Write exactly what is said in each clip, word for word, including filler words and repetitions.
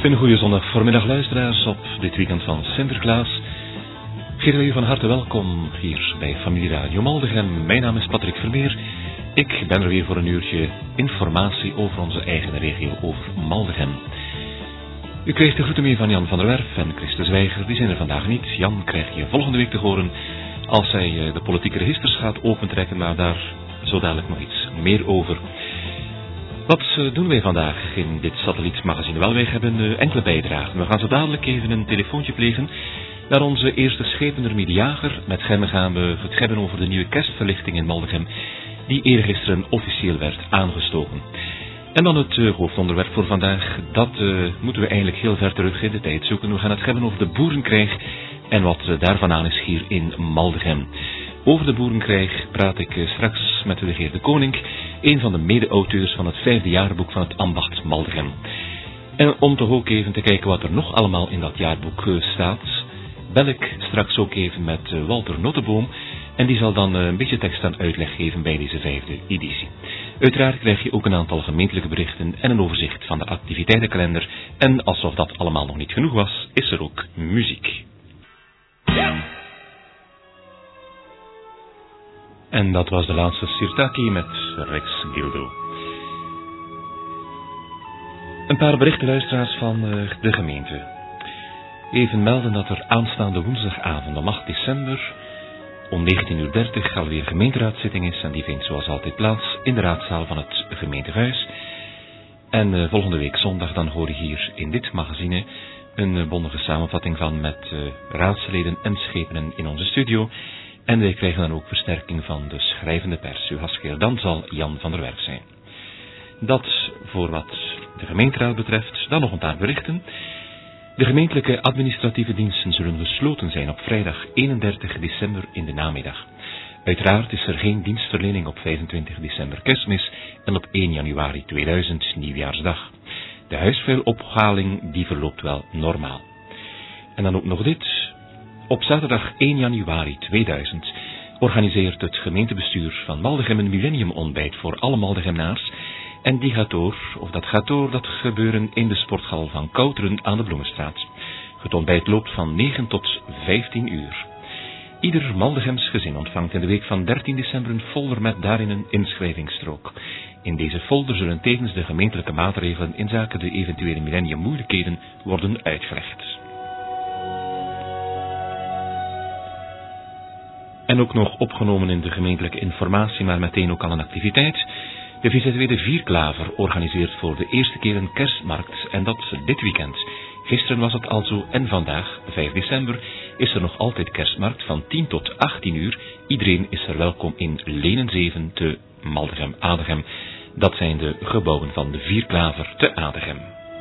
Een goede zondag voormiddag luisteraars op dit weekend van Sinterklaas. Heren u van harte welkom hier bij Familie Radio Maldegem. Mijn naam is Patrick Vermeer. Ik ben er weer voor een uurtje informatie over onze eigen regio, over Maldegem. U krijgt de groeten mee van Jan van der Werf en Chris de Zwijger. Die zijn er vandaag niet. Jan krijg je volgende week te horen als hij de politieke registers gaat opentrekken, maar daar zo dadelijk nog iets meer over. Wat doen wij vandaag in dit satellietmagazine? Wel, wij hebben enkele bijdragen. We gaan zo dadelijk even een telefoontje plegen naar onze eerste schependermie De Jager. Met hem gaan we het hebben over de nieuwe kerstverlichting in Maldegem, die eergisteren officieel werd aangestoken. En dan het uh, hoofdonderwerp voor vandaag, dat uh, moeten we eigenlijk heel ver terug in de tijd zoeken. We gaan het hebben over de boerenkrijg en wat uh, daarvan aan is hier in Maldegem. Over de boerenkrijg praat ik uh, straks met de heer De Koning, een van de mede-auteurs van het vijfde jaarboek van het ambacht Maldegem. En om toch ook even te kijken wat er nog allemaal in dat jaarboek uh, staat, bel ik straks ook even met uh, Walter Notteboom. En die zal dan uh, een beetje tekst aan uitleg geven bij deze vijfde editie. Uiteraard krijg je ook een aantal gemeentelijke berichten en een overzicht van de activiteitenkalender. En alsof dat allemaal nog niet genoeg was, is er ook muziek. Ja. En dat was de laatste Sirtaki met Rex Gildo. Een paar berichten luisteraars van uh, de gemeente. Even melden dat er aanstaande woensdagavond om acht december... om negentien uur dertig alweer gemeenteraadszitting is en die vindt zoals altijd plaats in de raadzaal van het gemeentehuis. En uh, volgende week zondag dan hoor je hier in dit magazine een uh, bondige samenvatting van met uh, raadsleden en schepenen in onze studio. En wij krijgen dan ook versterking van de schrijvende pers. Uw gastheer dan zal Jan van der Werf zijn. Dat voor wat de gemeenteraad betreft. Dan nog een paar berichten. De gemeentelijke administratieve diensten zullen gesloten zijn op vrijdag eenendertig december in de namiddag. Uiteraard is er geen dienstverlening op vijfentwintig december kerstmis en op één januari tweeduizend nieuwjaarsdag. De huisvuilophaling die verloopt wel normaal. En dan ook nog dit. Op zaterdag één januari tweeduizend organiseert het gemeentebestuur van Maldegem een millenniumontbijt voor alle Maldegemnaars. En die gaat door, of dat gaat door, dat gebeuren in de sporthal van Kouteren aan de Bloemenstraat. Het ontbijt loopt van negen tot vijftien uur. Ieder Maldegems gezin ontvangt in de week van dertien december een folder met daarin een inschrijvingsstrook. In deze folder zullen tevens de gemeentelijke maatregelen in zaken de eventuele millenniummoeilijkheden worden uitgelegd. En ook nog opgenomen in de gemeentelijke informatie, maar meteen ook al een activiteit. De V Z W de Vierklaver organiseert voor de eerste keer een kerstmarkt en dat dit weekend. Gisteren was het al zo en vandaag, vijf december, is er nog altijd kerstmarkt van tien tot achttien uur. Iedereen is er welkom in Lenen zeven te Maldegem-Adegem. Dat zijn de gebouwen van de Vierklaver te Adegem.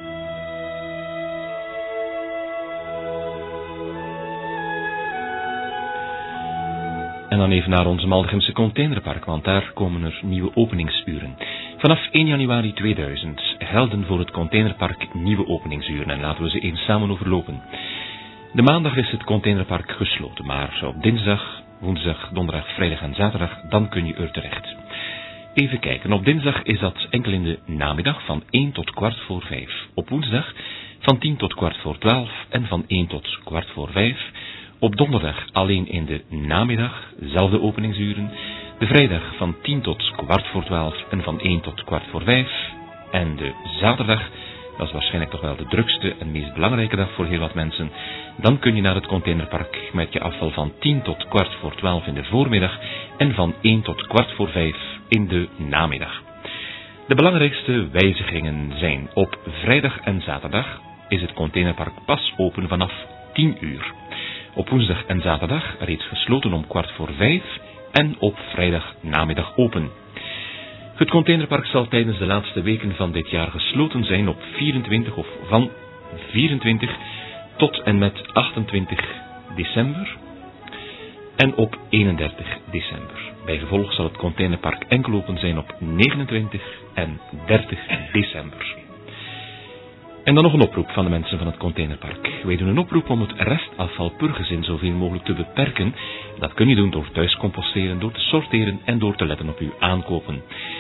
En dan even naar onze Maldegemse containerpark, want daar komen er nieuwe openingsuren. Vanaf één januari tweeduizend gelden voor het containerpark nieuwe openingsuren en laten we ze eens samen overlopen. De maandag is het containerpark gesloten, maar op dinsdag, woensdag, donderdag, vrijdag en zaterdag, dan kun je er terecht. Even kijken, op dinsdag is dat enkel in de namiddag van één tot kwart voor vijf. Op woensdag van tien tot kwart voor twaalf en van één tot kwart voor vijf. Op donderdag alleen in de namiddag, zelfde openingsuren. De vrijdag van tien tot kwart voor twaalf en van één tot kwart voor vijf. En de zaterdag, dat is waarschijnlijk toch wel de drukste en meest belangrijke dag voor heel wat mensen. Dan kun je naar het containerpark met je afval van tien tot kwart voor twaalf in de voormiddag en van één tot kwart voor vijf in de namiddag. De belangrijkste wijzigingen zijn op vrijdag en zaterdag is het containerpark pas open vanaf tien uur. Op woensdag en zaterdag reeds gesloten om kwart voor vijf en op vrijdag namiddag open. Het containerpark zal tijdens de laatste weken van dit jaar gesloten zijn op vierentwintig of van vierentwintig tot en met achtentwintig december en op eenendertig december. Bijgevolg zal het containerpark enkel open zijn op negenentwintig en dertig december. En dan nog een oproep van de mensen van het containerpark. Wij doen een oproep om het restafval per gezin zoveel mogelijk te beperken. Dat kun je doen door thuis composteren, door te sorteren en door te letten op uw aankopen.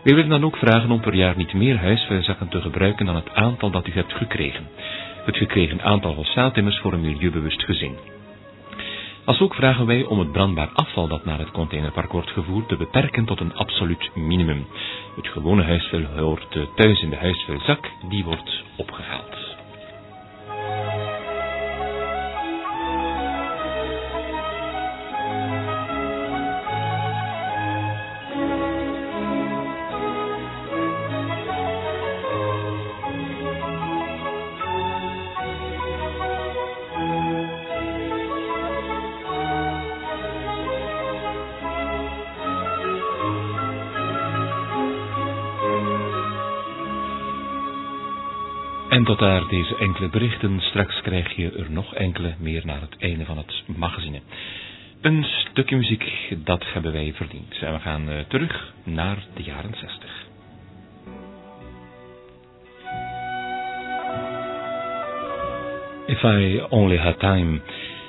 Wij willen dan ook vragen om per jaar niet meer huisvuilzakken te gebruiken dan het aantal dat u hebt gekregen. Het gekregen aantal volstaat immers voor een milieubewust gezin. Als ook vragen wij om het brandbaar afval dat naar het containerpark wordt gevoerd te beperken tot een absoluut minimum. Het gewone huisvuil hoort thuis in de huisvuilzak, die wordt opgehaald. En tot daar deze enkele berichten. Straks krijg je er nog enkele meer naar het einde van het magazine. Een stukje muziek, dat hebben wij verdiend. En we gaan uh, terug naar de jaren zestig. If I Only Had Time.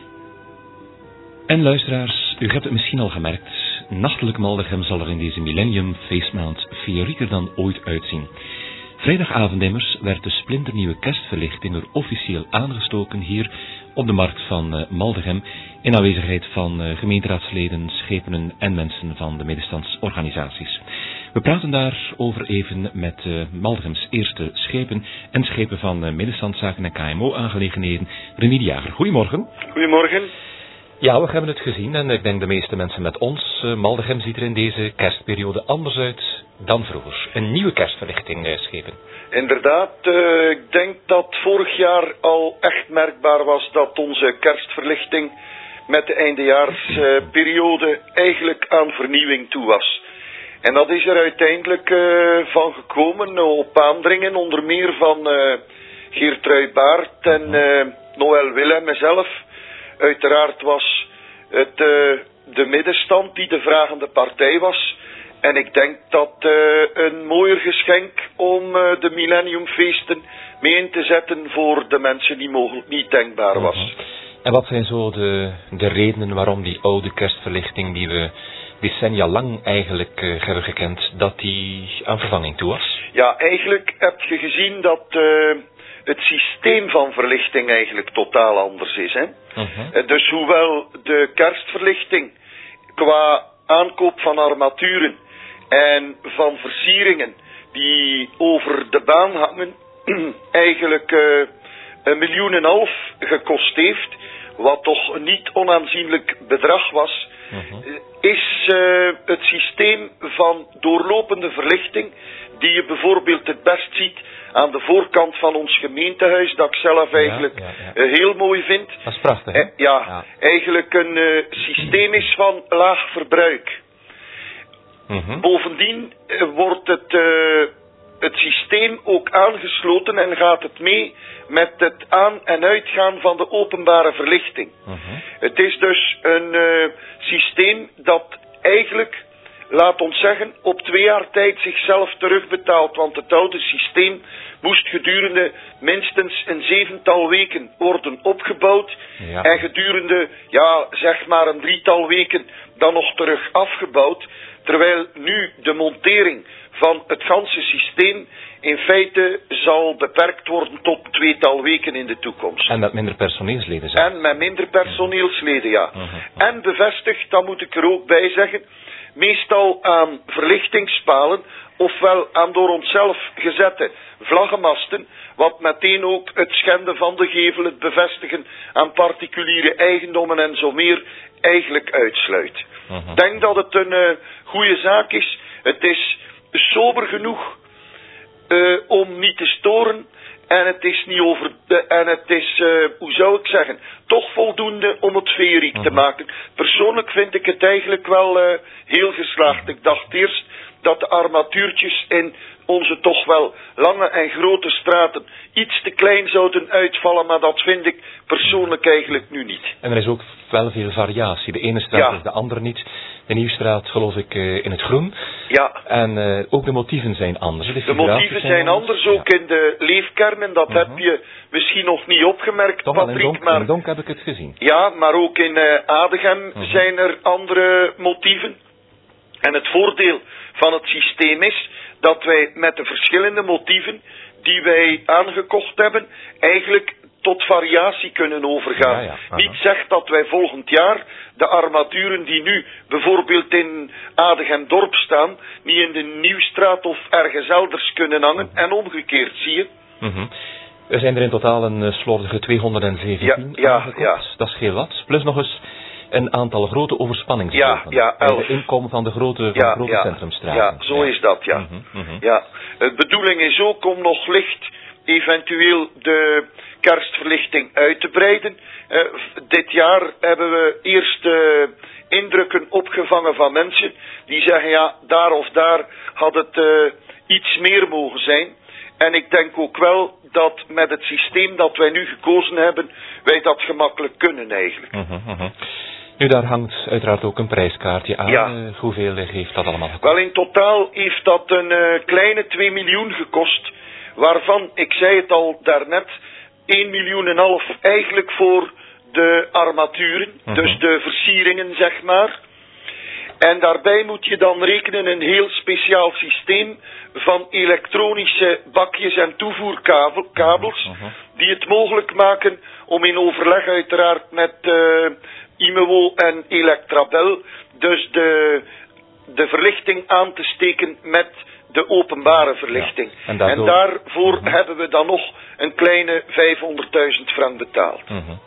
En luisteraars, u hebt het misschien al gemerkt. Nachtelijk Maldegem zal er in deze millennium feestmaand feerieker dan ooit uitzien. Vrijdagavond immers werd de splinternieuwe kerstverlichting er officieel aangestoken hier op de markt van uh, Maldegem in aanwezigheid van uh, gemeenteraadsleden, schepenen en mensen van de middenstandsorganisaties. We praten daarover even met uh, Maldegems eerste schepen en schepen van uh, middenstandszaken en K M O-aangelegenheden, René de Jager. Goedemorgen. Goedemorgen. Ja, we hebben het gezien en ik denk de meeste mensen met ons. Uh, Maldegem ziet er in deze kerstperiode anders uit dan vroeger. Een nieuwe kerstverlichting uh, schepen. Inderdaad, uh, ik denk dat vorig jaar al echt merkbaar was dat onze kerstverlichting met de eindejaarsperiode uh, eigenlijk aan vernieuwing toe was. En dat is er uiteindelijk uh, van gekomen op aandringen onder meer van uh, Geertrui Baert en uh, Noël Willem mezelf. Uiteraard was het uh, de middenstand die de vragende partij was. En ik denk dat uh, een mooier geschenk om uh, de millenniumfeesten mee in te zetten voor de mensen die mogelijk niet denkbaar was. Mm-hmm. En wat zijn zo de, de redenen waarom die oude kerstverlichting die we decennia lang eigenlijk uh, hebben gekend, dat die aan vervanging toe was? Ja, eigenlijk heb je gezien dat uh, het systeem van verlichting eigenlijk totaal anders is. Hè? Mm-hmm. uh, dus hoewel de kerstverlichting qua aankoop van armaturen en van versieringen die over de baan hangen eigenlijk uh, een miljoen en half gekost heeft, wat toch een niet onaanzienlijk bedrag was, uh-huh. is uh, het systeem van doorlopende verlichting die je bijvoorbeeld het best ziet aan de voorkant van ons gemeentehuis, dat ik zelf eigenlijk ja, ja, ja. Uh, heel mooi vind. Dat is prachtig, hè? Uh, ja, ja, eigenlijk een uh, systeem is van laag verbruik. Mm-hmm. Bovendien uh, wordt het, uh, het systeem ook aangesloten en gaat het mee met het aan- en uitgaan van de openbare verlichting. Mm-hmm. Het is dus een uh, systeem dat eigenlijk, laat ons zeggen, op twee jaar tijd zichzelf terugbetaalt. Want het oude systeem moest gedurende minstens een zevental weken worden opgebouwd. Ja. En gedurende, ja, zeg maar een drietal weken dan nog terug afgebouwd. Terwijl nu de montering van het ganse systeem in feite zal beperkt worden tot een tweetal weken in de toekomst. En met minder personeelsleden zijn. En met minder personeelsleden, ja. Uh-huh. En bevestigd, dat moet ik er ook bij zeggen, meestal aan verlichtingspalen, ofwel aan door onszelf gezette vlaggenmasten, wat meteen ook het schenden van de gevel, het bevestigen aan particuliere eigendommen en zo meer eigenlijk uitsluit. Ik uh-huh. denk dat het een uh, goede zaak is. Het is sober genoeg uh, om niet te storen. En het is niet over de, en het is, uh, hoe zou ik zeggen, toch voldoende om het feeriek uh-huh. te maken. Persoonlijk vind ik het eigenlijk wel uh, heel geslaagd. Ik dacht eerst dat de armatuurtjes in onze toch wel lange en grote straten iets te klein zouden uitvallen, maar dat vind ik persoonlijk eigenlijk nu niet. En er is ook wel veel variatie. De ene straat ja. is de andere niet. De Nieuwstraat geloof ik uh, in het groen. Ja. En uh, ook de motieven zijn anders. De, de motieven zijn, zijn anders, anders, ook ja. in de leefkernen. Dat uh-huh. heb je misschien nog niet opgemerkt, toch Patrick. In Donk, maar... in Donk heb ik het gezien. Ja, maar ook in uh, Adegem uh-huh. zijn er andere motieven. En het voordeel van het systeem is dat wij met de verschillende motieven die wij aangekocht hebben, eigenlijk tot variatie kunnen overgaan. Ja, ja. Niet zegt dat wij volgend jaar de armaturen die nu bijvoorbeeld in Adegem-dorp staan, niet in de Nieuwstraat of ergens elders kunnen hangen, mm-hmm. en omgekeerd, zie je. Mm-hmm. Er zijn er in totaal een uh, slordige tweehonderdzeventien ja, ja, aangekocht. Ja. Dat is heel wat. Plus nog eens een aantal grote overspanningsvelden. Ja, ja, elf. De inkomen van de grote, van ja, de grote ja. centrumstraten. Ja, zo ja. is dat, ja. Mm-hmm, mm-hmm. ja. De bedoeling is ook om nog licht eventueel de kerstverlichting uit te breiden. Uh, dit jaar hebben we eerst uh, indrukken opgevangen van mensen die zeggen, ja, daar of daar had het uh, iets meer mogen zijn. En ik denk ook wel dat met het systeem dat wij nu gekozen hebben, wij dat gemakkelijk kunnen eigenlijk. Mm-hmm, mm-hmm. Nu, daar hangt uiteraard ook een prijskaartje aan. Ja. Uh, hoeveel heeft dat allemaal gekost? Wel, in totaal heeft dat een uh, kleine twee miljoen gekost, waarvan, ik zei het al daarnet, één miljoen en half eigenlijk voor de armaturen, mm-hmm. dus de versieringen, zeg maar. En daarbij moet je dan rekenen een heel speciaal systeem van elektronische bakjes en toevoerkabels, mm-hmm. die het mogelijk maken om in overleg uiteraard met uh, Imewo en Electrabel dus de, de verlichting aan te steken met de openbare verlichting. Ja, en, daardoor... en daarvoor mm-hmm. hebben we dan nog een kleine vijfhonderdduizend frank betaald. Mm-hmm.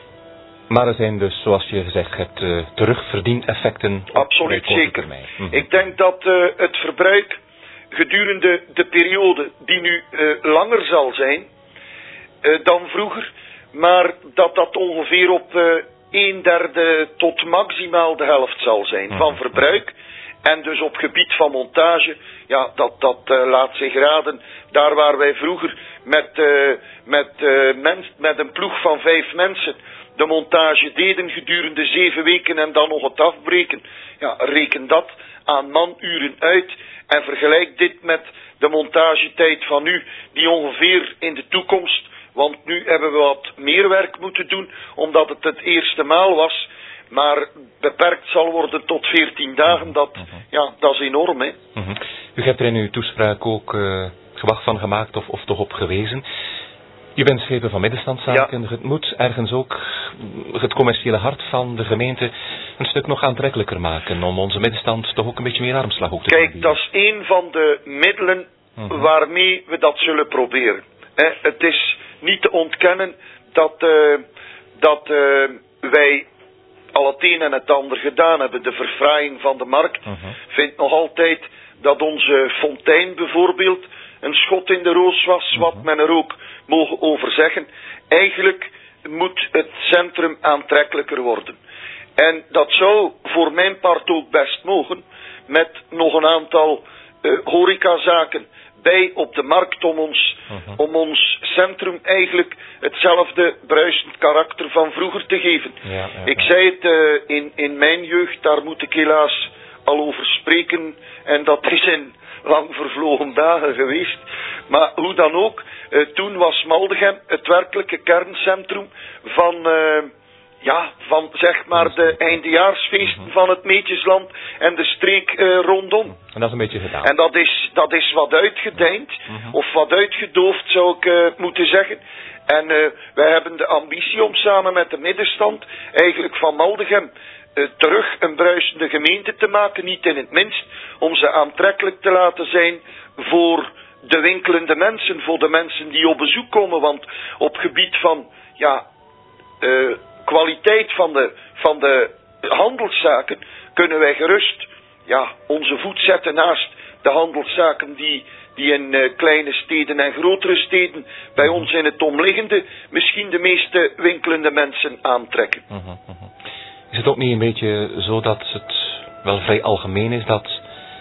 Maar er zijn dus, zoals je gezegd hebt, uh, terugverdieneffecten. Absoluut zeker. Mm-hmm. Ik denk dat uh, het verbruik gedurende de periode, die nu uh, langer zal zijn uh, dan vroeger, maar dat dat ongeveer op uh, een derde tot maximaal de helft zal zijn mm-hmm. van verbruik. En dus op gebied van montage, ja, dat, dat uh, laat zich raden. Daar waar wij vroeger met, uh, met, uh, mens, met een ploeg van vijf mensen de montage deden gedurende zeven weken en dan nog het afbreken. Ja, reken dat aan manuren uit en vergelijk dit met de montagetijd van nu, die ongeveer in de toekomst, want nu hebben we wat meer werk moeten doen, omdat het het eerste maal was, maar beperkt zal worden tot veertien dagen. Dat, mm-hmm. ja, dat is enorm, hè. Mm-hmm. U hebt er in uw toespraak ook uh, gewacht van gemaakt of, of toch op gewezen. Je bent schepen van middenstandszaken. Ja. Het moet ergens ook het commerciële hart van de gemeente een stuk nog aantrekkelijker maken, om onze middenstand toch ook een beetje meer armslag ook te Kijk, bieden. dat is een van de middelen mm-hmm. waarmee we dat zullen proberen. He, het is niet te ontkennen dat, uh, dat uh, wij al het een en het ander gedaan hebben. De verfraaiing van de markt mm-hmm. vindt nog altijd dat onze fontein bijvoorbeeld een schot in de roos was, mm-hmm. wat men er ook mogen over zeggen. Eigenlijk moet het centrum aantrekkelijker worden. En dat zou voor mijn part ook best mogen, met nog een aantal uh, horecazaken bij op de markt om ons, uh-huh. om ons centrum eigenlijk hetzelfde bruisend karakter van vroeger te geven. Ja, ja, ja. Ik zei het uh, in, in mijn jeugd, daar moet ik helaas al over spreken, en dat is in lang vervlogen dagen geweest. Maar hoe dan ook, uh, toen was Maldegem het werkelijke kerncentrum van... Uh, Ja, van zeg maar de eindejaarsfeesten mm-hmm. van het Meetjesland en de streek uh, rondom. En dat is een beetje gedaan. En dat is, dat is wat uitgedijnd, mm-hmm. of wat uitgedoofd zou ik uh, moeten zeggen. En uh, wij hebben de ambitie om samen met de middenstand eigenlijk van Maldegem uh, terug een bruisende gemeente te maken, niet in het minst, om ze aantrekkelijk te laten zijn voor de winkelende mensen, voor de mensen die op bezoek komen. Want op gebied van, ja... Uh, kwaliteit van de, van de handelszaken kunnen wij gerust ja, onze voet zetten naast de handelszaken die, die in uh, kleine steden en grotere steden bij ons in het omliggende misschien de meeste winkelende mensen aantrekken. Uh-huh, uh-huh. Is het ook niet een beetje zo dat het wel vrij algemeen is dat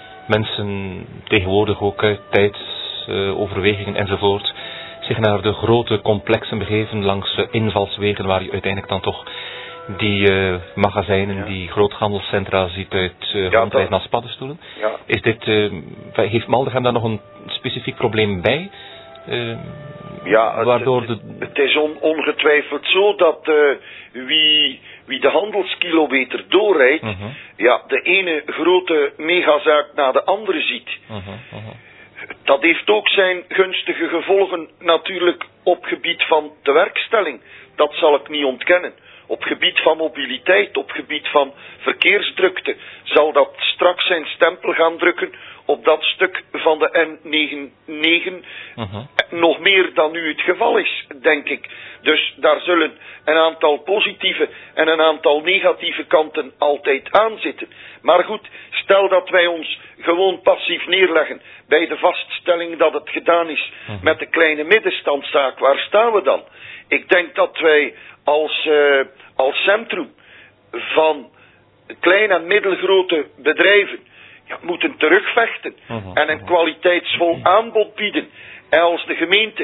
mensen tegenwoordig ook uit tijdsoverwegingen uh, enzovoort zich naar de grote complexen begeven langs uh, invalswegen waar je uiteindelijk dan toch die uh, magazijnen, ja. die groothandelscentra ziet uit uh, ja, rondrijden als paddenstoelen. Ja. Is dit, uh, heeft Maldegem daar nog een specifiek probleem bij? Uh, ja, het, waardoor de... het is on, ongetwijfeld zo dat uh, wie, wie de handelskilometer doorrijdt, uh-huh. ja, de ene grote megazaak na de andere ziet. Uh-huh, uh-huh. Dat heeft ook zijn gunstige gevolgen natuurlijk op gebied van de werkstelling. Dat zal ik niet ontkennen. Op gebied van mobiliteit, op gebied van verkeersdrukte, zal dat straks zijn stempel gaan drukken op dat stuk van de N negenennegentig. Uh-huh. Nog meer dan nu het geval is, denk ik. Dus daar zullen een aantal positieve en een aantal negatieve kanten altijd aan zitten. Maar goed, stel dat wij ons gewoon passief neerleggen bij de vaststelling dat het gedaan is uh-huh. met de kleine middenstandzaak. Waar staan we dan? Ik denk dat wij als, uh, als centrum van kleine en middelgrote bedrijven ja, moeten terugvechten uh-huh. en een kwaliteitsvol aanbod bieden. En als de gemeente,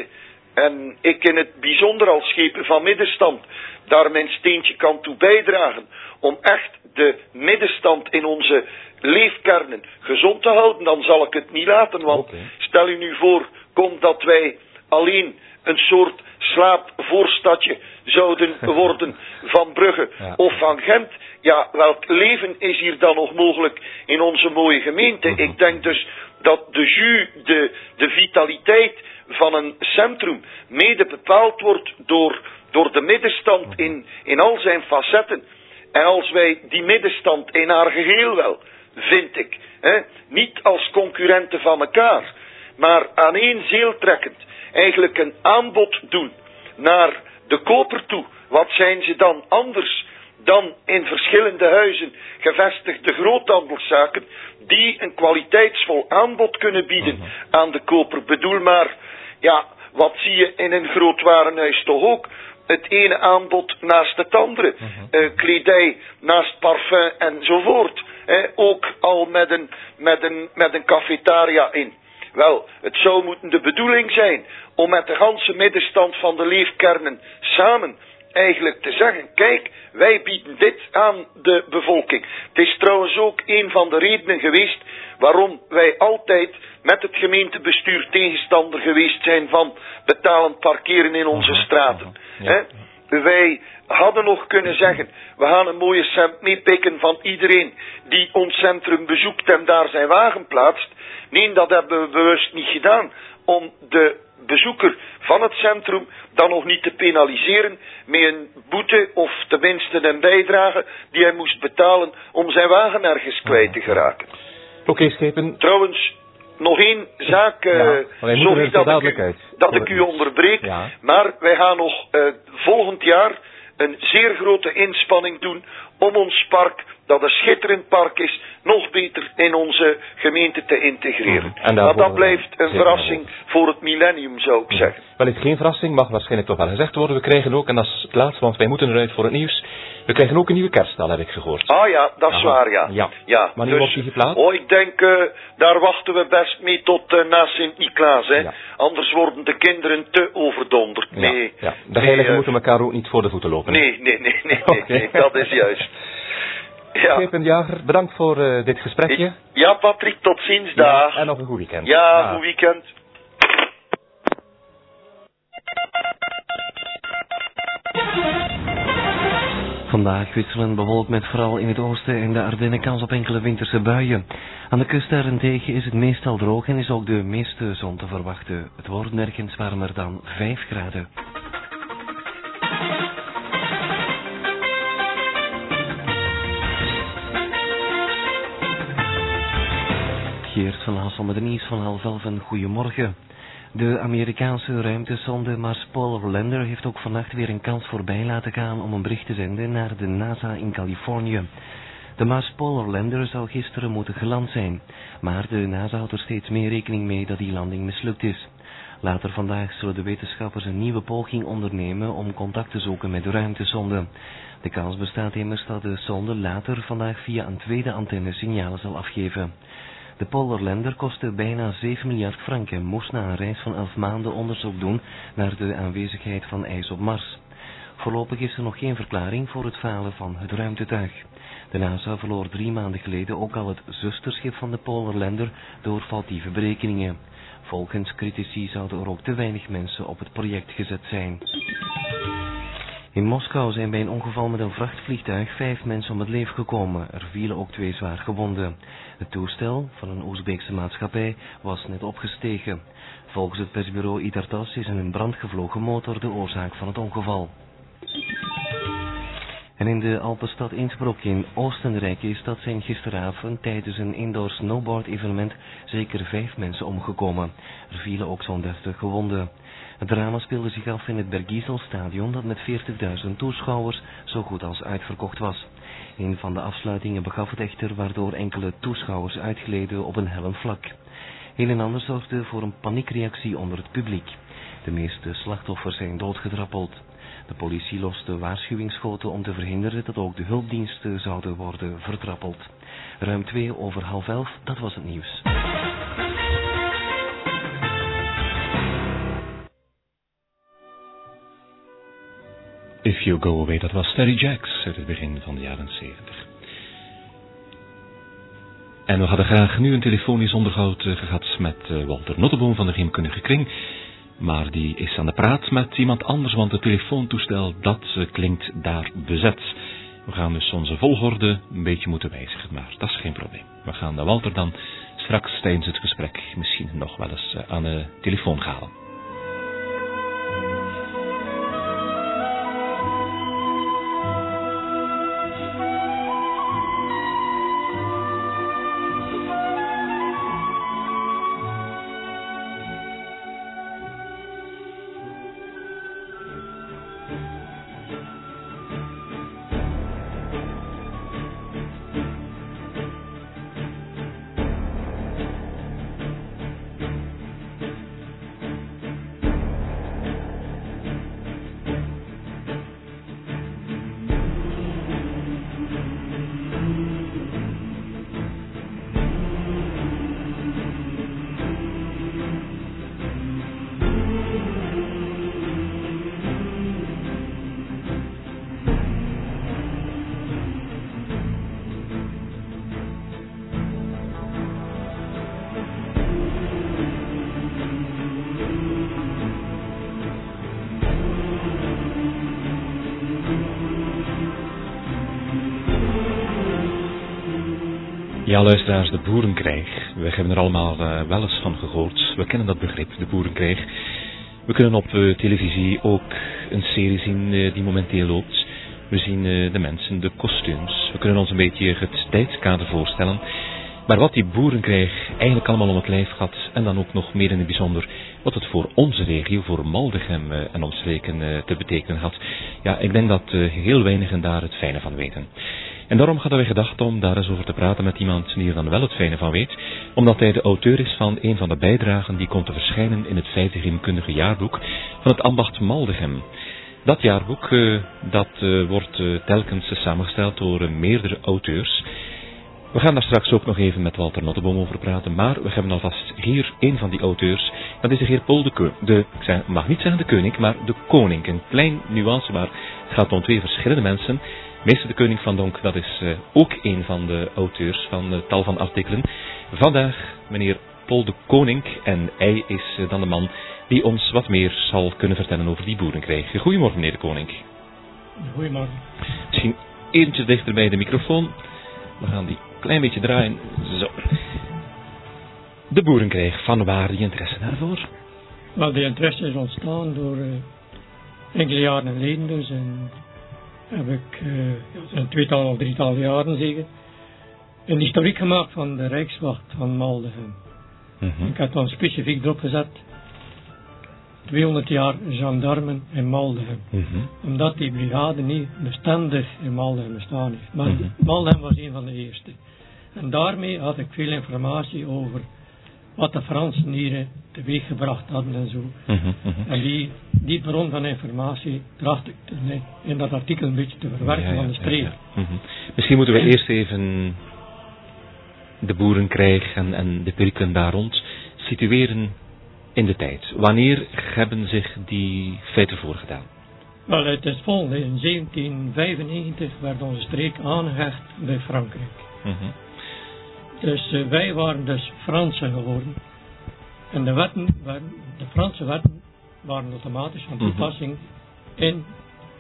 en ik in het bijzonder als schepen van middenstand, daar mijn steentje kan toe bijdragen om echt de middenstand in onze leefkernen gezond te houden, dan zal ik het niet laten. Want okay. stel u nu voor, komt dat wij alleen een soort slaapvoorstadje zouden worden van Brugge ja. of van Gent. Ja, welk leven is hier dan nog mogelijk in onze mooie gemeente? Uh-huh. Ik denk dus dat de jus, de, de vitaliteit van een centrum mede bepaald wordt door, door de middenstand in, in al zijn facetten. En als wij die middenstand in haar geheel wel, vind ik, hè, niet als concurrenten van elkaar, maar aan één zeel trekkend, eigenlijk een aanbod doen naar de koper toe. Wat zijn ze dan anders dan in verschillende huizen gevestigde groothandelszaken die een kwaliteitsvol aanbod kunnen bieden aan de koper? Bedoel maar, ja, wat zie je in een groot warenhuis toch ook? Het ene aanbod naast het andere. Uh, kledij naast parfum enzovoort. Eh, ook al met een, met een, met een cafetaria in. Wel, het zou moeten de bedoeling zijn om met de ganse middenstand van de leefkernen samen eigenlijk te zeggen, kijk, wij bieden dit aan de bevolking. Het is trouwens ook een van de redenen geweest waarom wij altijd met het gemeentebestuur tegenstander geweest zijn van betalend parkeren in onze straten. Ja. He? Wij hadden nog kunnen zeggen, we gaan een mooie cent meepikken van iedereen die ons centrum bezoekt en daar zijn wagen plaatst. Nee, dat hebben we bewust niet gedaan, om de bezoeker van het centrum dan nog niet te penaliseren met een boete of tenminste een bijdrage die hij moest betalen om zijn wagen ergens kwijt te geraken. Oké, okay, Schepen. Trouwens, nog één zaak, uh, ja, sorry dat, ik u, dat ik u onderbreek, ja. maar wij gaan nog uh, volgend jaar een zeer grote inspanning doen om ons park, dat een schitterend park is, nog beter in onze gemeente te integreren. Mm. Maar dat blijft een verrassing wel voor het millennium, zou ik mm. zeggen. Wel, is geen verrassing, mag waarschijnlijk toch wel gezegd worden. We krijgen ook, en dat is het laatste, want wij moeten eruit voor het nieuws, we krijgen ook een nieuwe kerststal, heb ik gehoord. Ah ja, dat is Aha. waar, ja. ja. ja. Maar nu dus, wordt die geplaatst? Oh, ik denk, uh, daar wachten we best mee tot uh, na Sint-Niklaas, hè. Ja. Anders worden de kinderen te overdonderd. Ja. Nee, ja. De heiligen uh, moeten elkaar ook niet voor de voeten lopen. Nee, nee, nee, nee, okay. nee, nee, dat is juist. Ja. Schepen Jager, bedankt voor uh, dit gesprekje. Ja, Patrick, tot ziens, dag. Ja, en nog een goed weekend. Ja, ja. goed weekend. Vandaag wisselend bewolkt met vooral in het oosten en de Ardennen kans op enkele winterse buien. Aan de kust daarentegen is het meestal droog en is ook de meeste zon te verwachten. Het wordt nergens warmer dan vijf graden. Geert van Hassel met de nieuws van half elf en goedemorgen. De Amerikaanse ruimtesonde Mars Polar Lander heeft ook vannacht weer een kans voorbij laten gaan om een bericht te zenden naar de NASA in Californië. De Mars Polar Lander zou gisteren moeten geland zijn, maar de NASA houdt er steeds meer rekening mee dat die landing mislukt is. Later vandaag zullen de wetenschappers een nieuwe poging ondernemen om contact te zoeken met de ruimtesonde. De kans bestaat immers dat de sonde later vandaag via een tweede antenne signalen zal afgeven. De Polar Lander kostte bijna zeven miljard frank en moest na een reis van elf maanden onderzoek doen naar de aanwezigheid van ijs op Mars. Voorlopig is er nog geen verklaring voor het falen van het ruimtetuig. De NASA verloor drie maanden geleden ook al het zusterschip van de Polar Lander door foutieve berekeningen. Volgens critici zouden er ook te weinig mensen op het project gezet zijn. In Moskou zijn bij een ongeval met een vrachtvliegtuig vijf mensen om het leven gekomen. Er vielen ook twee zwaar gewonden. Het toestel van een Oezbeekse maatschappij was net opgestegen. Volgens het persbureau Itartas is een in brand gevlogen motor de oorzaak van het ongeval. En in de Alpenstad Innsbruck in Oostenrijk is dat zijn gisteravond tijdens een indoor snowboard-evenement zeker vijf mensen omgekomen. Er vielen ook zo'n dertig gewonden. Het drama speelde zich af in het Bergisel-stadion dat met veertigduizend toeschouwers zo goed als uitverkocht was. Een van de afsluitingen begaf het echter waardoor enkele toeschouwers uitgleden op een hellend vlak. Een en ander zorgde voor een paniekreactie onder het publiek. De meeste slachtoffers zijn doodgetrappeld. De politie loste waarschuwingsschoten om te verhinderen dat ook de hulpdiensten zouden worden vertrappeld. Ruim twee over half elf, dat was het nieuws. If You Go Away, dat was Terry Jacks uit het begin van de jaren zeventig. En we hadden graag nu een telefonisch onderhoud uh, gehad met uh, Walter Notteboom van de Geheimkundige Kring. Maar die is aan de praat met iemand anders, want het telefoontoestel dat uh, klinkt daar bezet. We gaan dus onze volgorde een beetje moeten wijzigen, maar dat is geen probleem. We gaan uh, Walter dan straks tijdens het gesprek misschien nog wel eens uh, aan de telefoon halen. Ja, luisteraars, de boerenkrijg. We hebben er allemaal uh, wel eens van gehoord. We kennen dat begrip, de boerenkrijg. We kunnen op uh, televisie ook een serie zien uh, die momenteel loopt. We zien uh, de mensen, de kostuums. We kunnen ons een beetje het tijdskader voorstellen. Maar wat die boerenkrijg eigenlijk allemaal om het lijf had, en dan ook nog meer in het bijzonder wat het voor onze regio, voor Maldegem uh, en omstreken uh, te betekenen had. Ja, ik denk dat uh, heel weinigen daar het fijne van weten. En daarom hadden wij gedacht om daar eens over te praten met iemand die er dan wel het fijne van weet, omdat hij de auteur is van een van de bijdragen die komt te verschijnen in het vijfde geheimkundige jaarboek van het ambacht Maldegem. Dat jaarboek uh, dat uh, wordt uh, telkens samengesteld door uh, meerdere auteurs. We gaan daar straks ook nog even met Walter Notteboom over praten, maar we hebben alvast hier een van die auteurs. Dat is de heer Paul de Koning. De, ik zeg, mag niet zeggen de koning, maar de koning. Een klein nuance, maar het gaat om twee verschillende mensen. Meester de Koning van Donk, dat is uh, ook een van de auteurs van uh, tal van artikelen. Vandaag meneer Paul de Koning, en hij is uh, dan de man die ons wat meer zal kunnen vertellen over die boerenkrijg. Goedemorgen meneer de Koning. Goedemorgen. Misschien eventjes dichter bij de microfoon. We gaan die een klein beetje draaien. Zo. De boerenkrijg, van waar die interesse daarvoor? Wel, die interesse is ontstaan door uh, enkele jaren geleden dus. En heb ik uh, een tweetal of drietal jaren zeker een historiek gemaakt van de Rijkswacht van Maldegem. Mm-hmm. Ik heb dan specifiek erop gezet tweehonderd jaar gendarmen in Maldegem. Mm-hmm. Omdat die brigade niet bestendig in Maldegem bestaan heeft. Maar mm-hmm. Maldegem was een van de eerste. En daarmee had ik veel informatie over wat de Fransen hier teweeg gebracht hadden en zo. Mm-hmm. En die, die bron van informatie tracht ik te, in dat artikel een beetje te verwerken ja, ja, van de streek. Ja, ja. Mm-hmm. Misschien moeten we eerst even de boerenkrijg en, en de perikelen daar rond situeren in de tijd. Wanneer hebben zich die feiten voorgedaan? Wel, het is volgende. In zeventien vijfennegentig werd onze streek aangehecht bij Frankrijk. Mm-hmm. Dus uh, wij waren dus Fransen geworden. En de wetten, waren, de Franse wetten waren automatisch van toepassing mm-hmm. in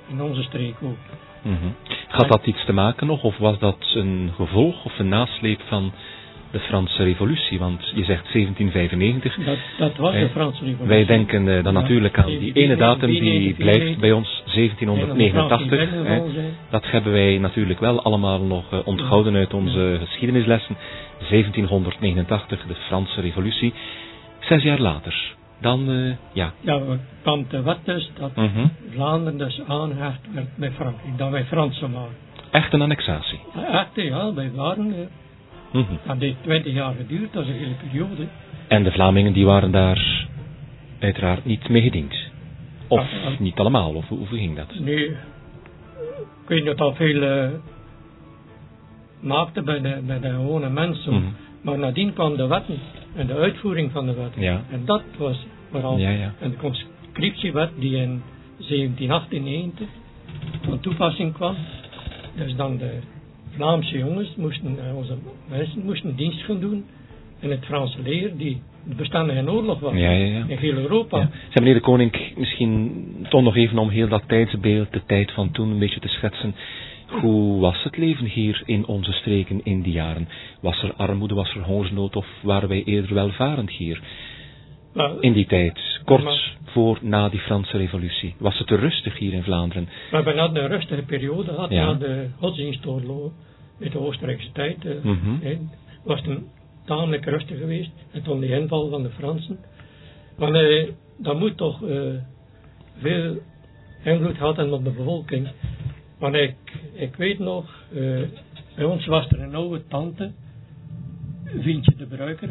in onze streek ook. Mm-hmm. Had dat iets te maken nog, of was dat een gevolg of een nasleep van de Franse revolutie? Want je zegt zeventien vijfennegentig. Dat, dat was eh, de Franse revolutie. Wij denken uh, dan ja. natuurlijk aan die ene datum die blijft bij ons, zeventienhonderdnegenentachtig. Eh, dat hebben wij natuurlijk wel allemaal nog uh, onthouden uit onze ja. geschiedenislessen. zeventienhonderdnegenentachtig, de Franse revolutie. Zes jaar later. Dan, uh, ja. Ja, kwam de wet dus dat mm-hmm. Vlaanderen dus aangehecht werd bij Frankrijk, dat wij Fransen waren. Echt een annexatie? Echt, ja, wij waren. Uh, mm-hmm. Dat heeft twintig jaar geduurd, dat is een hele periode. En de Vlamingen die waren daar uiteraard niet mee gediend? Of ja, ja. niet allemaal, of hoe, hoe ging dat? Nee, ik weet niet dat veel uh, maakte bij de, bij de gewone mensen. Mm-hmm. Maar nadien kwam de wetten en de uitvoering van de wetten. Ja. En dat was vooral ja, ja. een conscriptiewet die in zeventien achtennegentig van toepassing kwam. Dus dan de Vlaamse jongens moesten, onze mensen moesten dienst gaan doen in het Franse leger die bestandig in oorlog was. Ja, ja, ja. In heel Europa. Ja. Zeg, meneer de Koning, misschien toch nog even om heel dat tijdsbeeld, de tijd van toen een beetje te schetsen. Hoe was het leven hier in onze streken in die jaren? Was er armoede, was er hongersnood of waren wij eerder welvarend hier? Nou, in die tijd, kort maar, voor na die Franse revolutie. Was het te rustig hier in Vlaanderen? We hebben net een rustige periode gehad, ja. na de godsdienstoorlog met de Oostenrijkse tijd. Uh, mm-hmm. he, was het tamelijk rustig geweest, en toen de inval van de Fransen. Maar uh, dat moet toch uh, veel invloed gehad hebben op de bevolking. Want ik, ik weet nog, uh, bij ons was er een oude tante, Vientje de Bruiker.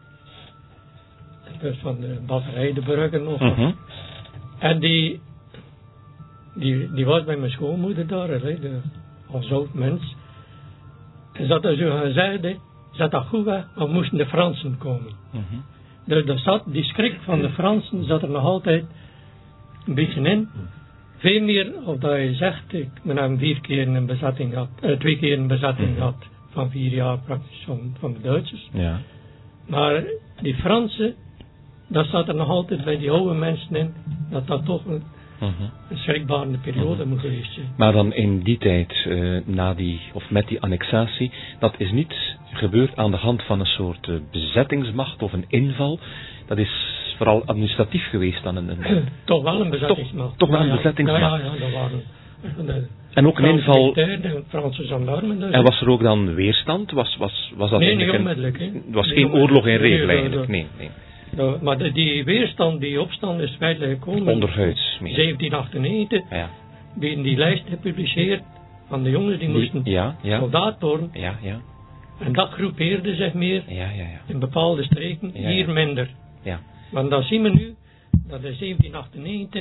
Dus van de batterij de Bruiker nog. Mm-hmm. En die, die, die was bij mijn schoonmoeder daar, hè, de, als oud mens. En ze had er zo gezegd, hè, zat dat goed weg, maar moesten de Fransen komen. Mm-hmm. Dus dat zat, die schrik van de Fransen zat er nog altijd een beetje in. Veel meer, of dat je zegt, ik heb vier keer een bezetting gehad, uh, twee keer een bezetting mm-hmm. gehad, van vier jaar praktisch van, van de Duitsers. Ja. Maar die Fransen, dat zat er nog altijd bij die oude mensen in, dat dat toch een, mm-hmm. een schrikbarende periode mm-hmm. moet geweest zijn. Maar dan in die tijd, uh, na die, of met die annexatie, dat is niet gebeurd aan de hand van een soort uh, bezettingsmacht of een inval, dat is vooral administratief geweest dan een... een toch wel een bezettingsmacht. Toch, toch wel een ja, bezettingsmacht. Ja, ja, ja, dat waren... De en ook een inval... De Franse gendarmen. Dus en was er ook dan weerstand? Was, was, was dat nee, niet onmiddellijk. Het was geen oorlog in regel eigenlijk. Nee, nee. Nou, maar de, die weerstand, die opstand is feitelijk gekomen... Onderhuids. zeventien achtennegentig. Ja. Die, die lijst gepubliceerd van de jongens die, die moesten ja, ja. soldaat worden. Ja, ja. En dat groepeerde zich meer ja, ja, ja. in bepaalde streken, ja, hier ja. minder. Ja. Want dan zien we nu dat in zeventien achtennegentig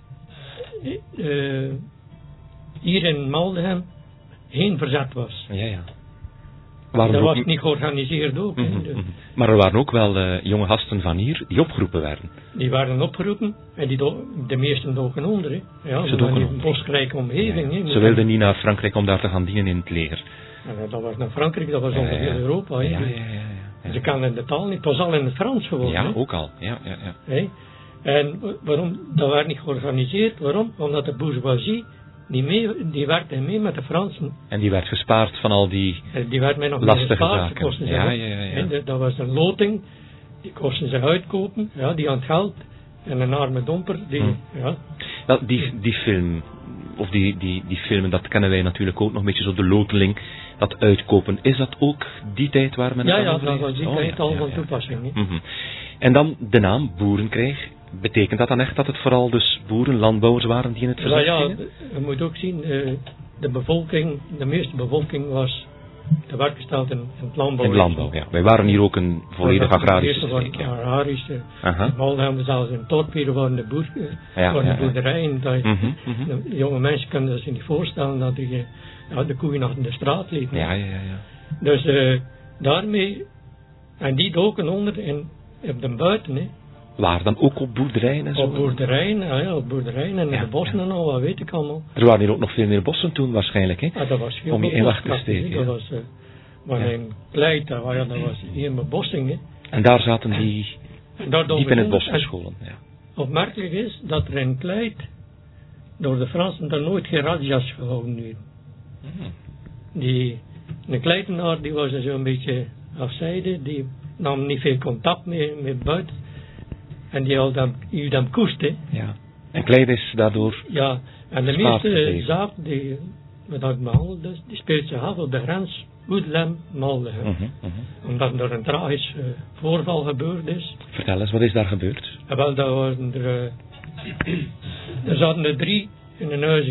uh, hier in Maldegem geen verzet was. Ja, ja. Dat ook... was niet georganiseerd ook. Mm-hmm, de... Maar er waren ook wel uh, jonge gasten van hier die opgeroepen werden. Die werden opgeroepen en die do- de meesten doken onder. Hè. Ja, ze doken in een bosrijke omgeving. Ja, ja. Ze wilden niet naar Frankrijk om daar te gaan dienen in het leger. Ja, dat was naar Frankrijk, dat was ja, ongeveer ja, ja. Europa. Ja, ja, ja, ja, ja. Ze kenden de taal niet, het was al in het Frans geworden. Ja, hè. ook al. Ja, ja, ja. Hè? En waarom? Dat werd niet georganiseerd. Waarom? Omdat de bourgeoisie, die, mee, die werkte mee met de Fransen. En die werd gespaard van al die, die werd mij nog lastige gespaard, zaken. Ja, ja, ja, ja. Dat, dat was een loting, die kosten ze uitkopen, ja, die aan het geld. En een arme domper, die... Hmm. Ja. Dat, die, die film, of die, die, die filmen, dat kennen wij natuurlijk ook nog een beetje zo, de loteling, dat uitkopen. Is dat ook die tijd waar men... Ja, ja, dat was die oh, tijd ja, al ja, van ja, toepassing. Ja. Mm-hmm. En dan de naam Boerenkrijg. Betekent dat dan echt dat het vooral dus boeren, landbouwers waren die in het verzet ja, gingen? Ja, je moet ook zien, uh, de bevolking, de meeste bevolking was te werk gesteld in, in het landbouw. In het landbouw, ja. Wij waren hier ook een volledig agrarische streek. Ja. Agrarische. Uh-huh. Maldegem, zelfs in Torperen waren de, boer, uh, ja, waren de ja, boerderijen. Dat, mm-hmm, mm-hmm. De jonge mensen kunnen zich niet voorstellen dat die, uh, de koeien achter de straat liepen. Ja, ja, ja, ja. Dus uh, daarmee, en die doken onder in, op de buiten, hè. Waar dan ook op boerderijen en zo? Op boerderijen, ja, ja op boerderijen en in ja, de bossen ja. en al, wat weet ik allemaal. Er waren hier ook nog veel meer bossen toen waarschijnlijk, hè? Ja, dat was veel om je in wacht te steken. Dat was, uh, maar ja. in Pleit, dat was, dat was hier in Bossing, hè. En daar zaten die en daar diep in het bos gescholen, ja. Opmerkelijk is dat er in Pleit door de Fransen daar nooit geen razzia's gehouden werden. Mm. Die, een Kleitenaar die was er zo'n beetje afzijde, die nam niet veel contact meer met buiten. En die had dan, die dan koest, hè. Ja. En Kleid is daardoor... Ja, en de meeste zaken die, wat ik behandel, dus, die speelt zich af op de grens Oudlem-Maldegem. Mm-hmm, mm-hmm. Omdat er een tragisch uh, voorval gebeurd is. Vertel eens, wat is daar gebeurd? En wel, daar waren er... Uh, er zaten er drie in een huisje.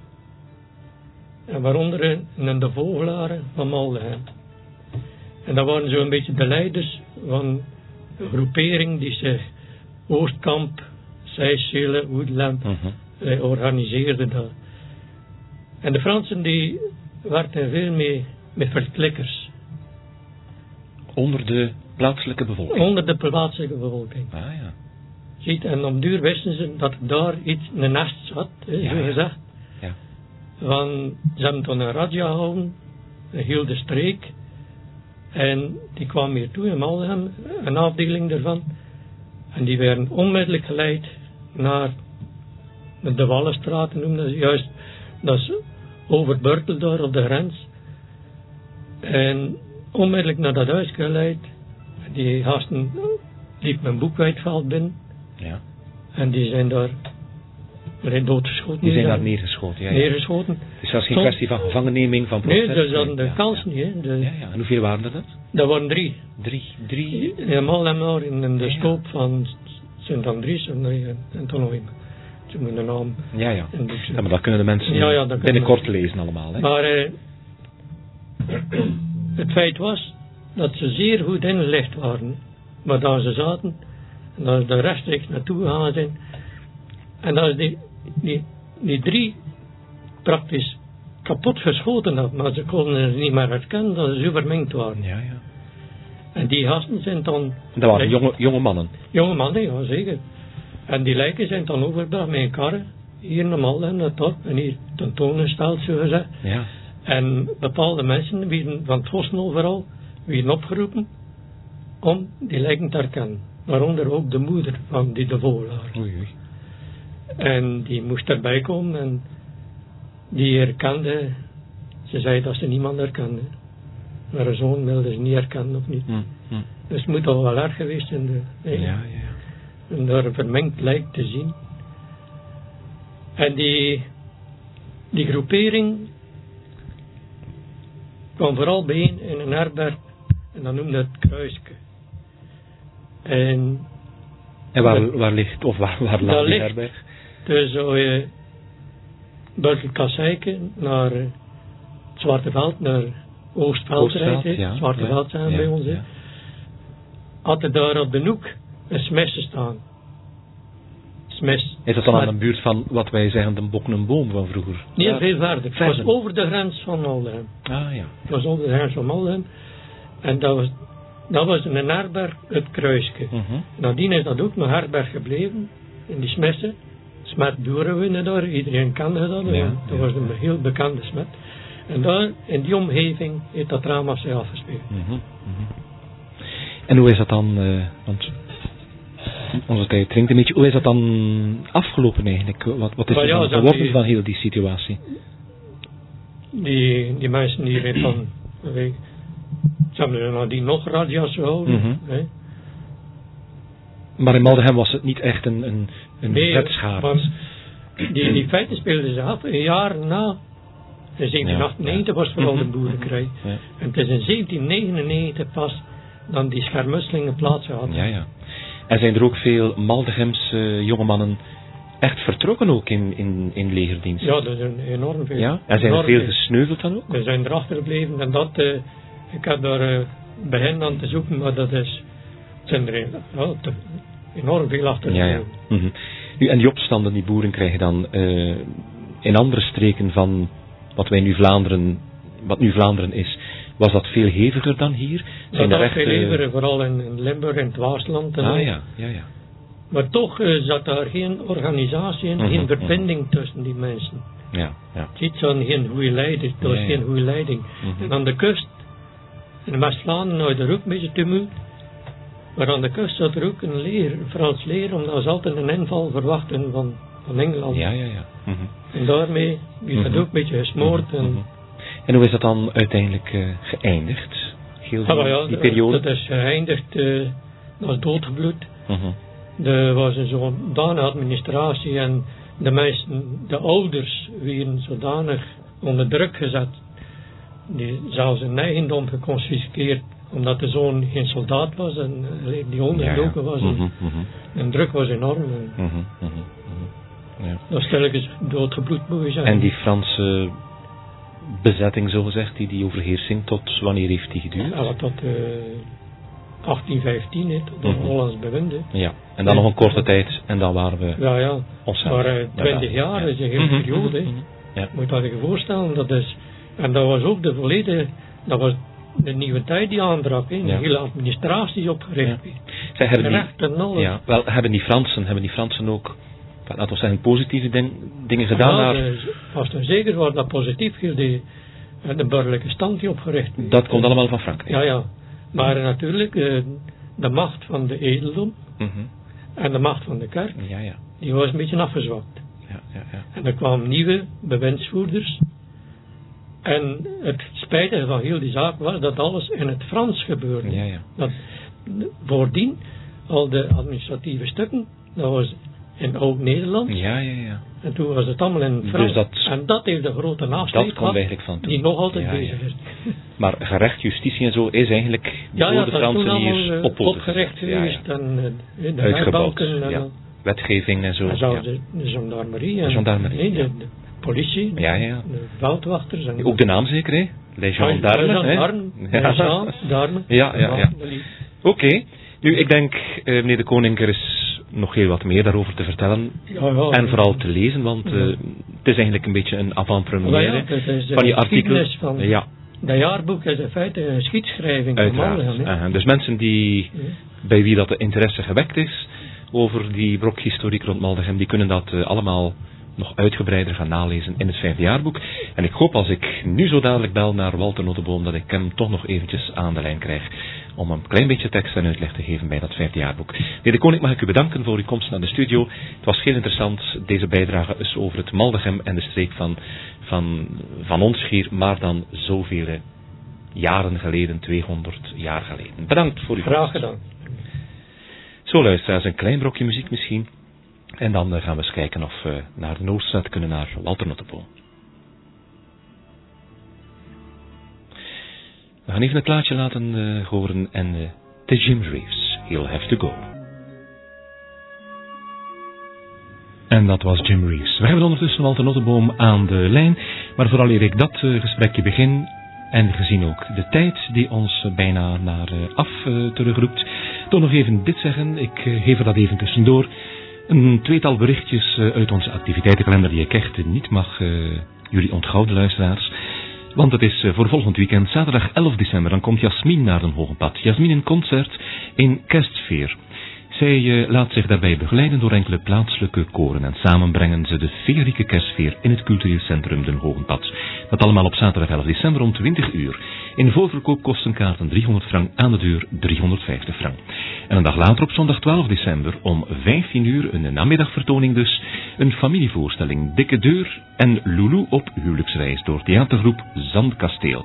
En waaronder een, een de Vogelaren van Maldegem. En dat waren zo'n beetje de leiders van een groepering die zich Oostkamp, Seychelles, Oudlem mm-hmm. eh, organiseerde dat. En de Fransen die werkten veel mee met verklikkers. Onder de plaatselijke bevolking? Onder de plaatselijke bevolking. Ah ja. Ziet, en om duur wisten ze dat er daar iets, een nest zat, eh, ja, zo gezegd. Ja. Want ze hebben toen een razzia gehouden, een heel de streek. En die kwam hier toe in Maldegem, een afdeling daarvan. En die werden onmiddellijk geleid naar de Wallenstraat, noemden ze juist. Dat is over Burtel daar op de grens. En onmiddellijk naar dat huis geleid. Die gasten liep mijn Boekwijtveld binnen. Ja. En die zijn daar doodgeschoten. Die zijn daar neergeschoten, ja. ja. Neergeschoten. Het is zelfs geen Tom, kwestie van gevangenneming, van proces. Nee, dat hadden de ja, kans ja. niet. Hè. De, ja, ja. En hoeveel waren er dat? Dat waren drie. Drie? Drie? Helemaal en maar in, in de ja, ja. stoop van Sint-Andries en, en toen nog iemand. Ze moeten een naam... Ja, ja. ja, maar dat kunnen de mensen ja, ja, binnenkort lezen allemaal. Hè? Maar eh, het feit was dat ze zeer goed ingelicht waren. Maar daar ze zaten, en dat ze er rechtstreeks naartoe gegaan zijn. En dat ze die, die, die drie praktisch kapot geschoten hadden, maar ze konden ze niet meer herkennen dat ze zo vermengd waren. Ja, ja. En die gasten zijn dan... Dat waren jonge, jonge mannen? Jonge mannen, ja zeker. En die lijken zijn dan overgebracht met een karren, hier normaal en naar top, en hier tentoongesteld, zo gezegd. Ja. En bepaalde mensen, werden van het Vossen overal, werden opgeroepen om die lijken te herkennen. Waaronder ook de moeder van die de Vogelaar. Oei, oei. En die moest erbij komen en die herkende, ze zei dat ze niemand herkende. Maar haar zoon wilde ze niet herkennen of niet. Mm, mm. Dus het moet toch wel erg geweest zijn. De, ja, ja, ja. En daar een vermengd lijk te zien. En die, die groepering kwam vooral bijeen in een herberg. En dat noemde het Kruisje. En, en waar, dat, waar ligt, of waar, waar lag die herberg? Dus uh, buiten Kasseiken naar uh, het Zwarteveld, naar Oostveld rijden. Ja, Zwarteveld zijn ja, bij ons. Ja. Had er daar op de hoek een smessen staan. Smes. Is dat dan aan de buurt van wat wij zeggen de Bokkenboom van vroeger? Nee, ja. veel verder. Het was over de grens van Maldegem. Ah ja. Het was over de grens van Maldegem. En dat was, dat was een herberg, het Kruisje. Uh-huh. Nadien is dat ook nog herberg gebleven. In die smessen. Smet Boerenwinnen daar. Iedereen kende dat. Ja, dat ja. was een heel bekende smet. En daar, in die omgeving, heeft dat drama zich afgespeeld. Uh-huh. Uh-huh. En hoe is dat dan, uh, want onze tijd drinkt een beetje, hoe is dat dan afgelopen eigenlijk? Wat, wat is er ja, dan geworden die, van heel die situatie? Die, die mensen die weer van, weet, ze hebben er nadien nog razzia's gehouden. Mm-hmm. Hè? Maar in Maldegem was het niet echt een, een, een nee, zetschade. Die, die feiten speelden zich af een jaar na. In zeventien achtennegentig ja, ja. was vooral mm-hmm. de boerenkrij. Ja. En het is in zeventien negenennegentig pas dan die schermutselingen plaats hadden. Ja, ja. En zijn er ook veel Maldegemse uh, jongemannen echt vertrokken ook in, in, in legerdienst? Ja, er zijn enorm veel. Ja? En zijn er veel gesneuveld dan ook? Er zijn erachter gebleven en dat, uh, ik heb daar uh, begin aan te zoeken, maar dat is, zijn er uh, te, enorm veel achter ja, ja. Mm-hmm. Nu, en die opstanden die boeren krijgen dan uh, in andere streken van wat wij nu Vlaanderen, wat nu Vlaanderen is, was dat veel heviger dan hier? Zijn dat was veel heviger, vooral in, in Limburg en het Waasland. En ah ja, ja, ja. Maar toch uh, zat daar geen organisatie in, mm-hmm, geen verbinding mm-hmm. tussen die mensen. Ja, ja. Het is geen goede leiding, er was ja, ja. geen goede leiding. Mm-hmm. En aan de kust, in West-Vlaanderen had er ook een beetje tumult. Maar aan de kust zat er ook een leer, een Frans leer, omdat ze altijd een inval verwachten van, van Engeland. Ja, ja, ja. Mm-hmm. En daarmee is mm-hmm. dat ook een beetje gesmoord. Mm-hmm. En, en hoe is dat dan uiteindelijk uh, geëindigd? Heel die, ah, ja, die periode? Dat is geëindigd uh, als doodgebloed. Mm-hmm. Er was een zodanige administratie en de mensen, de ouders, werden zodanig onder druk gezet. Die zelfs hun eigendom geconfiskeerd, omdat de zoon geen soldaat was en die onderdoken was. En, mm-hmm, mm-hmm. en druk was enorm. En mm-hmm, mm-hmm. Ja. Dat stilletjes doodgebloed moet je zeggen. En die Franse bezetting, zogezegd, die, die overheersing, tot wanneer heeft die geduurd? Ja, tot uh, achttien vijftien, he, tot de mm-hmm. Hollands bewind. He. Ja, en dan en, nog een korte tijd en dan waren we ja, ja. onszelf. Maar uh, twintig ja, jaar ja. is een hele mm-hmm. periode. Mm-hmm. Ja. Moet je je voorstellen, dat is... En dat was ook de volledige... Dat was de nieuwe tijd die aanbrak, he. De ja. hele administratie opgericht. Ja. Zij hebben recht die, en alles. Ja, wel, hebben die Fransen, hebben die Fransen ook... Laten we zeggen, positieve ding, dingen gedaan. Ja, naar... vast en zeker was dat positief, die, de burgerlijke stand die opgericht werd. Dat komt allemaal van Frankrijk. Ja, ja. Maar natuurlijk, de macht van de edelen mm-hmm. en de macht van de kerk, ja, ja. die was een beetje afgezwakt. Ja, ja, ja. En er kwamen nieuwe bewindsvoerders. En het spijtige van heel die zaak was dat alles in het Frans gebeurde. Ja, ja. Dat, voordien, al de administratieve stukken, dat was in Oud-Nederland. Ja, ja, ja. En toen was het allemaal in Frans. Dus dat, en dat heeft de grote nasleep gehad, van die nog altijd ja, bezig ja. is. Maar gerecht, justitie en zo is eigenlijk ja, door ja, de Fransen hier op opgericht geweest. Ja, ja. En uh, de uitgebouwd, en ja. Wetgeving en zo. En zo ja. de, de gendarmerie. En, de gendarmerie, nee, ja. de, de politie, de, ja, ja. de veldwachters. En ook de naam zeker, hè? Les gendarmes. Ja, les gendarmes. Ja, ja, ja. Oké. Okay. Nu, ik denk, uh, meneer de Koning, er is nog heel wat meer daarover te vertellen. Ja, ja, en vooral te lezen, want uh, ja. het is eigenlijk een beetje een avant-première ja, van die artikelen. Van ja. Dat jaarboek is in feite een geschiedschrijving. Uiteraard. Van Maldegem, uh, dus mensen die, ja. bij wie dat de interesse gewekt is over die brokhistoriek rond Maldegem, die kunnen dat uh, allemaal nog uitgebreider gaan nalezen in het vijfde jaarboek. En ik hoop als ik nu zo dadelijk bel naar Walter Notteboom, dat ik hem toch nog eventjes aan de lijn krijg om een klein beetje tekst en uitleg te geven bij dat vijfde jaarboek. Meneer de Koning, mag ik u bedanken voor uw komst naar de studio. Het was heel interessant. Deze bijdrage is over het Maldegem en de streek van, van, van ons hier, maar dan zoveel jaren geleden, tweehonderd jaar geleden. Bedankt voor uw komst. Graag gedaan. Zo, luisteraars, een klein brokje muziek misschien. En dan uh, gaan we eens kijken of we naar de Noordstraat kunnen, naar Walter Notteboom. We gaan even een plaatje laten uh, horen en uh, de Jim Reeves, He'll Have To Go. En dat was Jim Reeves. We hebben ondertussen Walter Notteboom aan de lijn, maar vooral eer ik dat uh, gesprekje begin, en gezien ook de tijd die ons uh, bijna naar uh, af uh, terugroept, toch nog even dit zeggen, ik uh, geef er dat even tussendoor. Een tweetal berichtjes uh, uit onze activiteitenkalender die ik echt niet mag uh, jullie onthouden, luisteraars. Want het is uh, voor volgend weekend, zaterdag elf december, dan komt Jasmin naar Den Hogenpad. Jasmin in concert in Kerstsfeer. Zij uh, laat zich daarbij begeleiden door enkele plaatselijke koren en samen brengen ze de feerieke kerstsfeer in het cultureel centrum Den Hogenpad. Dat allemaal op zaterdag elf december om twintig uur. In voorverkoop kosten kaarten driehonderd frank, aan de deur driehonderdvijftig frank. En een dag later op zondag twaalf december om vijftien uur, een namiddagvertoning dus, een familievoorstelling Dikke Deur en Loulou op huwelijksreis door theatergroep Zandkasteel.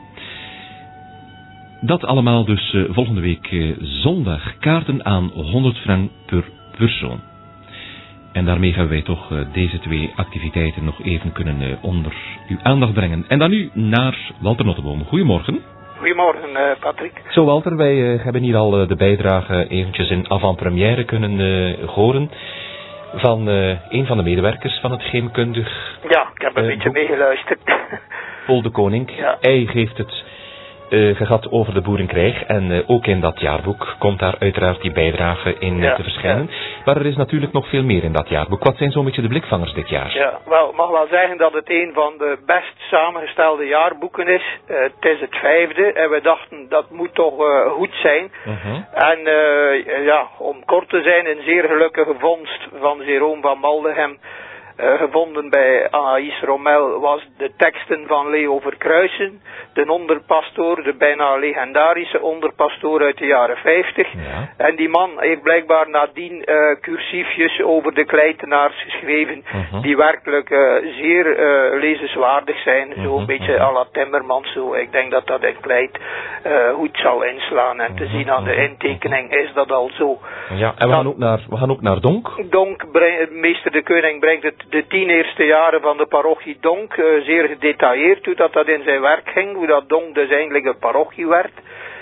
Dat allemaal dus uh, volgende week uh, zondag, kaarten aan honderd frank per persoon. En daarmee gaan wij toch uh, deze twee activiteiten nog even kunnen uh, onder uw aandacht brengen. En dan nu naar Walter Notteboom. Goedemorgen. Goedemorgen, uh, Patrick. Zo Walter, wij uh, hebben hier al uh, de bijdrage eventjes in avant-première kunnen uh, horen van uh, een van de medewerkers van het Geemkundig. Ja, ik heb een uh, beetje meegeluisterd. Paul de Koning. Ja. Hij geeft het uh, gehad over de boerenkrijg en uh, ook in dat jaarboek komt daar uiteraard die bijdrage in uh, ja, te verschijnen. Ja. Maar er is natuurlijk nog veel meer in dat jaarboek. Wat zijn zo'n beetje de blikvangers dit jaar? Ja, wel, ik mag wel zeggen dat het een van de best samengestelde jaarboeken is. Uh, het is het vijfde en we dachten dat moet toch uh, goed zijn. Uh-huh. En uh, ja, om kort te zijn, een zeer gelukkige vondst van Jeroen van Maldegem. Uh, gevonden bij Anaïs Rommel was de teksten van Leo Verkruisen, de onderpastoor, de bijna legendarische onderpastoor uit de jaren vijftig. Ja. En die man heeft blijkbaar nadien uh, cursiefjes over de Kleitenaars geschreven, uh-huh. die werkelijk uh, zeer uh, lezenswaardig zijn. Uh-huh. Zo een beetje à la Timmermans. Zo. Ik denk dat dat in Kleit uh, goed zal inslaan. En te uh-huh. zien aan de intekening is dat al zo. Ja, en we gaan ook naar, we gaan ook naar Donk. Donk, bre- meester de Koning brengt het de tien eerste jaren van de parochie Donk uh, zeer gedetailleerd hoe dat, dat in zijn werk ging, hoe dat Donk dus eigenlijk een parochie werd.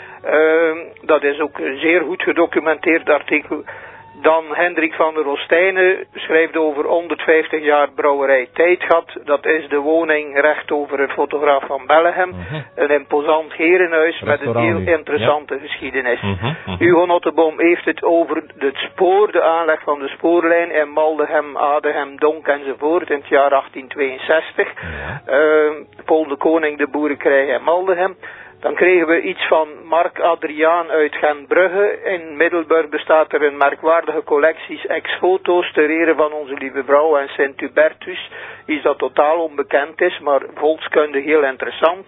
Uh, dat is ook een zeer goed gedocumenteerd artikel. Dan Hendrik van der Ostijnen schrijft over honderdvijftig jaar brouwerij Tijdgat. Dat is de woning recht over het fotograaf van Bellegem. Uh-huh. Een imposant herenhuis met een heel interessante ja. geschiedenis. Uh-huh. Uh-huh. Hugo Notteboom heeft het over het spoor, de aanleg van de spoorlijn in Maldegem, Adegem, Donk enzovoort in het jaar achttien tweeënzestig. Uh-huh. Uh, Paul de Koning, de boerenkrijg in Maldegem. Dan kregen we iets van Mark Adriaan uit Gentbrugge. In Middelburg bestaat er een merkwaardige collecties ex-foto's ter ere van onze lieve vrouw en Sint-Hubertus. Iets dat totaal onbekend is, maar volkskunde heel interessant.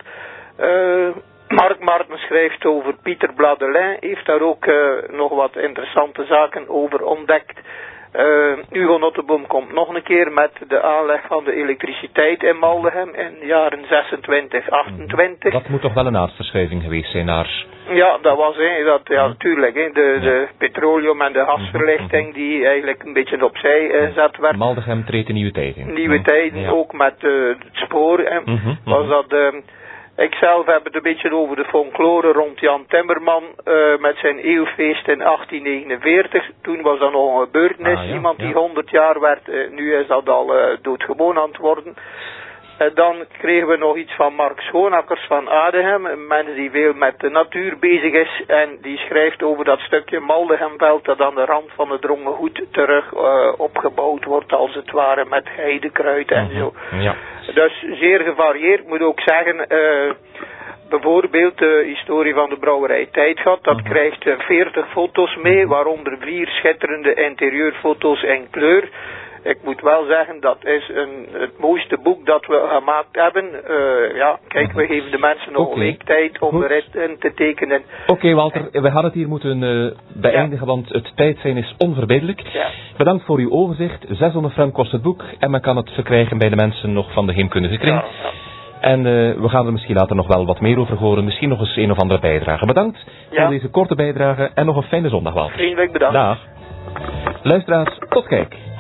Uh, Mark Marten schrijft over Pieter Bladelin, heeft daar ook uh, nog wat interessante zaken over ontdekt. Uh, Hugo Notteboom komt nog een keer met de aanleg van de elektriciteit in Maldegem in de jaren zesentwintig, achtentwintig. Dat moet toch wel een aardverschuiving geweest zijn naar... Ja, dat was, hè, dat, ja, natuurlijk, hè, de, de petroleum en de gasverlichting die eigenlijk een beetje opzij uh, gezet werd. Maldegem treedt een nieuwe tijd in. Nieuwe tijden, ja. Ook met uh, het spoor, hè, mm-hmm, was dat... Uh, Ik zelf heb het een beetje over de folklore rond Jan Timmerman uh, met zijn eeuwfeest in achttien negenenveertig. Toen was dat nog een gebeurtenis. Ah, ja, Iemand die ja. honderd jaar werd, uh, nu is dat al uh, doodgewoon aan het worden. Uh, dan kregen we nog iets van Mark Schoonackers van Adegem, een mens die veel met de natuur bezig is en die schrijft over dat stukje Maldegem-veld dat aan de rand van het Drongengoed terug uh, opgebouwd wordt als het ware met heidekruid en zo. Ja. Dus zeer gevarieerd, moet ook zeggen, uh, bijvoorbeeld de historie van de brouwerij Tijdgat, dat uh-huh. krijgt uh, veertig foto's mee, waaronder vier schitterende interieurfoto's in kleur. Ik moet wel zeggen, dat is een, het mooiste boek dat we gemaakt hebben. Uh, ja, kijk, we geven de mensen nog okay. een week tijd om erin te tekenen. Oké, okay, Walter, we hadden het hier moeten uh, beëindigen, ja. want het tijd zijn is onverbiddelijk. Ja. Bedankt voor uw overzicht. zeshonderd frank kost het boek en men kan het verkrijgen bij de mensen nog van de heemkundige kring. Ja, ja. En uh, we gaan er misschien later nog wel wat meer over horen. Misschien nog eens een of andere bijdrage. Bedankt ja. voor deze korte bijdrage en nog een fijne zondag, Walter. Vriendelijk bedankt. Dag. Luisteraars, tot kijk.